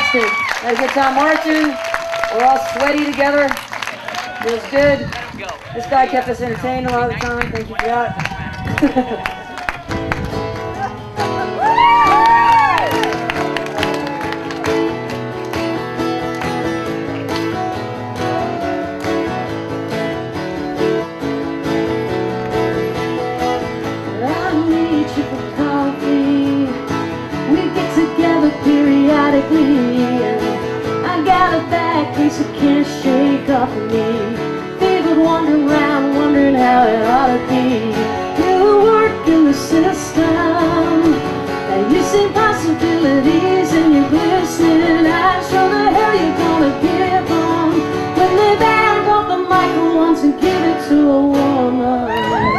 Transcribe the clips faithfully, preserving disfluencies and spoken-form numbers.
Fantastic. Had a good time marching. We're all sweaty together. Feels good. This guy kept us entertained a lot of the time. Thank you for that. Periodically, and I got a bad case I can't shake off of me. People wandering around, wondering how it ought to be. You work in the system, and you see possibilities, and you're glistening eyes. Show the hell you're gonna give them when they bag off the micro ones and give it to a woman.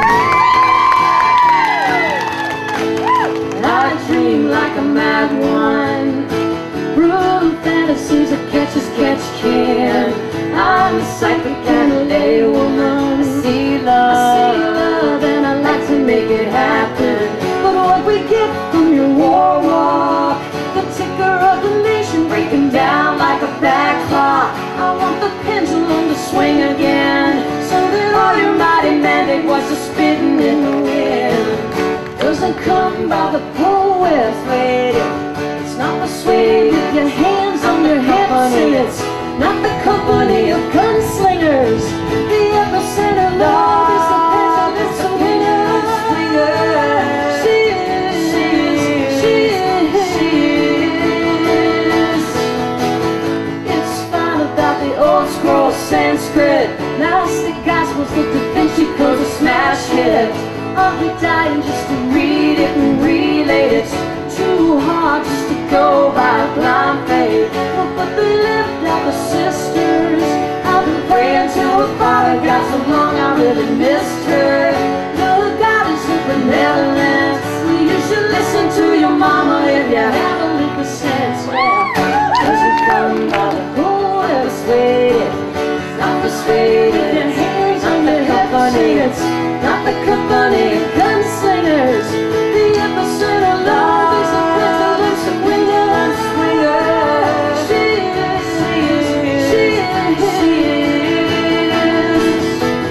I dream like a mad one, brutal fantasies that catch as catch can. I'm a psychic and a lay woman. I see love, I see love, and I like to make it happen. But what we get from your war walk, the ticker of the nation breaking down like a back clock. I want the pendulum to swing again, so that all your mighty mandate was just spitting in the wind. Doesn't come by the poet lady. It's not persuaded, your hands on your hips, and it's not the company of gunslingers. The epicenter of love is the pendulum swinger. She is, she is, she is, she is. It's fine about the old scroll Sanskrit, Gnostic Gospels, the Da Vinci Code's a smash hit. Are we dying just to read it and relate it? Too hard just to go by blind faith. But, but they lived out the sisters. I've been praying to a father God so long I really missed her. The goddess of benevolence. Well, you should listen to your mama if you have a lick of sense. Yeah. Doesn't come by the cool and persuaded. It's not persuaded. Your hands on the company. It's not the company of gunslingers. The epicenter of love is the pendulum swinger, swinger. She is, she is, she is, she is.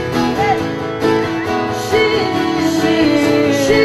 She is, she is, she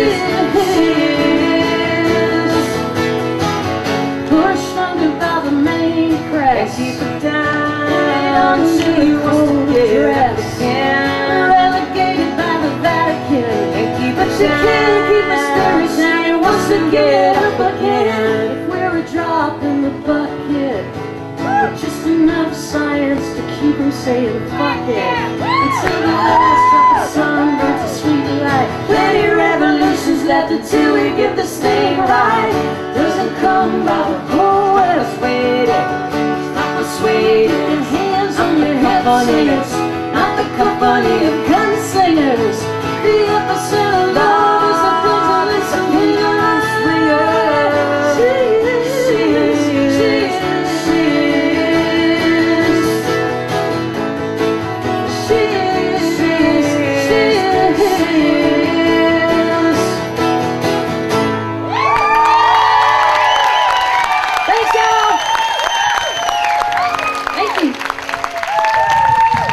is. Pushed under by the main crest, keep it down until you want to get dressed. Relegated by the Vatican, and keep it down. She can't keep a spirit down. He wants to get up again. If we're a drop in the bucket, we're just enough science to keep him saying fuck it. Until the last drop of sun burns a sweet light. Plenty revolutions left until we get this thing right. Doesn't come by the poet persuaded. It's not persuaded. Your hands on your hips. It's not the company of gunslingers. The epicenter of love.